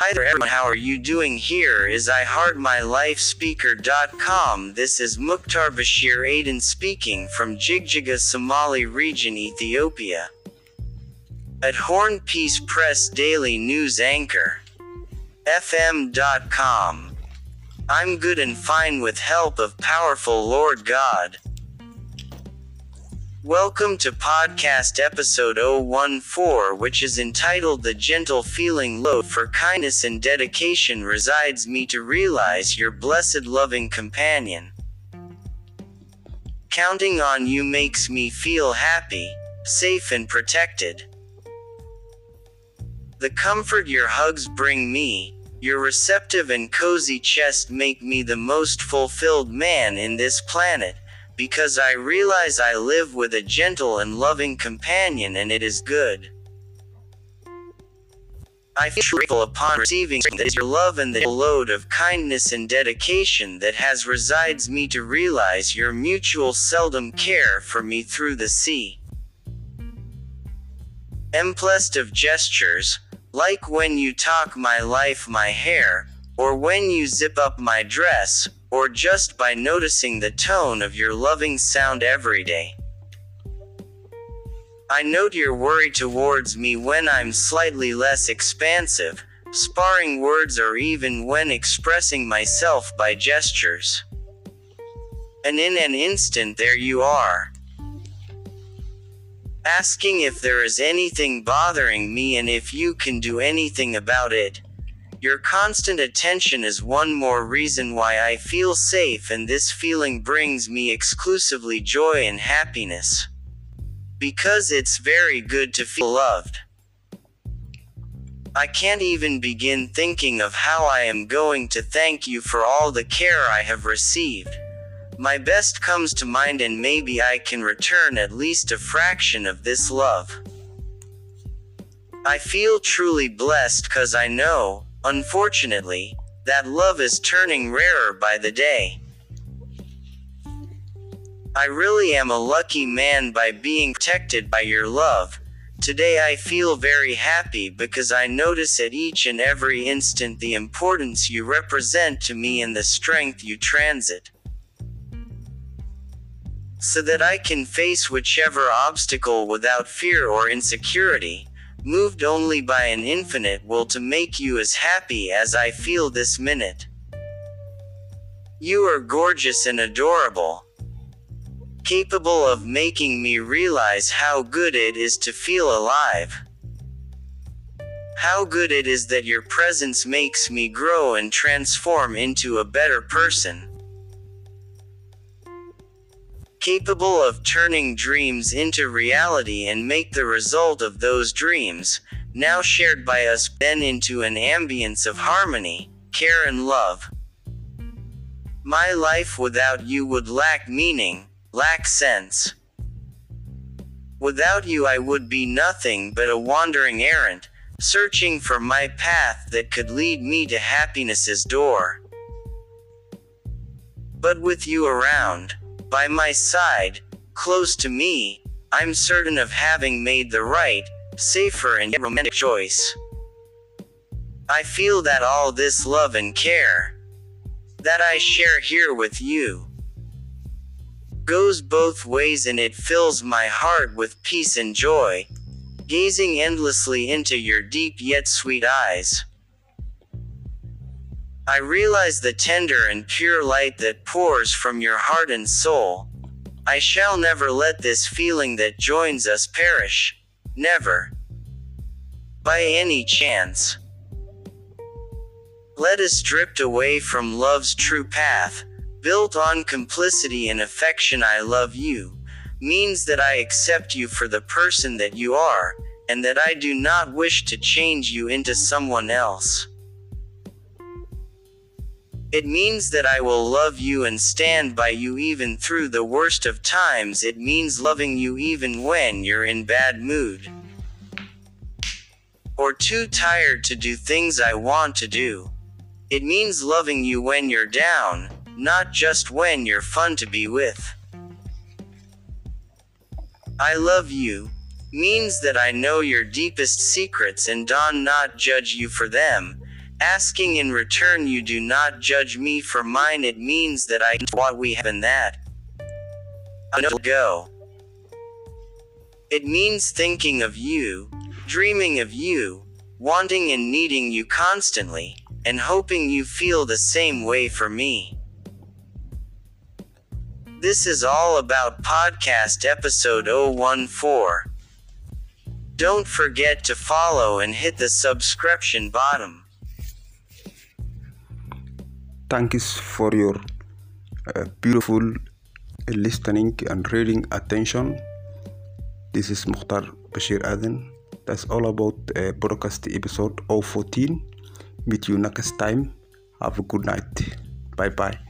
Hi there everyone, how are you doing? Here is iHeartMyLifeSpeaker.com. This is Mukhtar Bashir Aden speaking from Jigjiga, Somali region, Ethiopia. At Horn Peace Press Daily News Anchor. FM.com. I'm good and fine with help of powerful Lord God. Welcome to podcast episode 014, which is entitled The Gentle Feeling Low for Kindness and Dedication Resides Me to Realize Your Blessed Loving Companion. Counting on you makes me feel happy, safe and protected. The comfort your hugs bring me, your receptive and cozy chest make me the most fulfilled man in this planet, because I realize I live with a gentle and loving companion and it is good. I feel grateful upon receiving that is your love and the load of kindness and dedication that has resides me to realize your mutual seldom care for me through the sea. Blessed of gestures, like when you talk my life my hair, or when you zip up my dress, or just by noticing the tone of your loving sound every day. I note your worry towards me when I'm slightly less expansive, sparring words or even when expressing myself by gestures. And in an instant there you are, asking if there is anything bothering me and if you can do anything about it. Your constant attention is one more reason why I feel safe, and this feeling brings me exclusively joy and happiness. Because it's very good to feel loved. I can't even begin thinking of how I am going to thank you for all the care I have received. My best comes to mind and maybe I can return at least a fraction of this love. I feel truly blessed cause I know, unfortunately, that love is turning rarer by the day. I really am a lucky man by being protected by your love. Today I feel very happy because I notice at each and every instant the importance you represent to me and the strength you transit. So that I can face whichever obstacle without fear or insecurity, moved only by an infinite will to make you as happy as I feel this minute. You are gorgeous and adorable, capable of making me realize how good it is to feel alive. How good it is that your presence makes me grow and transform into a better person. Capable of turning dreams into reality and make the result of those dreams, now shared by us, then into an ambience of harmony, care and love. My life without you would lack meaning, lack sense. Without you I would be nothing but a wandering errant, searching for my path that could lead me to happiness's door. But with you around, by my side, close to me, I'm certain of having made the right, safer and yet romantic choice. I feel that all this love and care that I share here with you goes both ways, and it fills my heart with peace and joy, gazing endlessly into your deep yet sweet eyes. I realize the tender and pure light that pours from your heart and soul. I shall never let this feeling that joins us perish. Never. By any chance. Let us drift away from love's true path, built on complicity and affection. I love you means that I accept you for the person that you are, and that I do not wish to change you into someone else. It means that I will love you and stand by you even through the worst of times. It means loving you even when you're in bad mood, or too tired to do things I want to do. It means loving you when you're down, not just when you're fun to be with. I love you means that I know your deepest secrets and do not judge you for them, Asking in return you do not judge me for mine, it means that I what we have in that I know go. It means thinking of you, dreaming of you, wanting and needing you constantly, and hoping you feel the same way for me. This is all about podcast episode 014. Don't forget to follow and hit the subscription button. Thanks for your beautiful listening and reading attention. This is Mukhtar Bashir Aden. That's all about podcast episode 014. Meet you next time. Have a good night. Bye bye.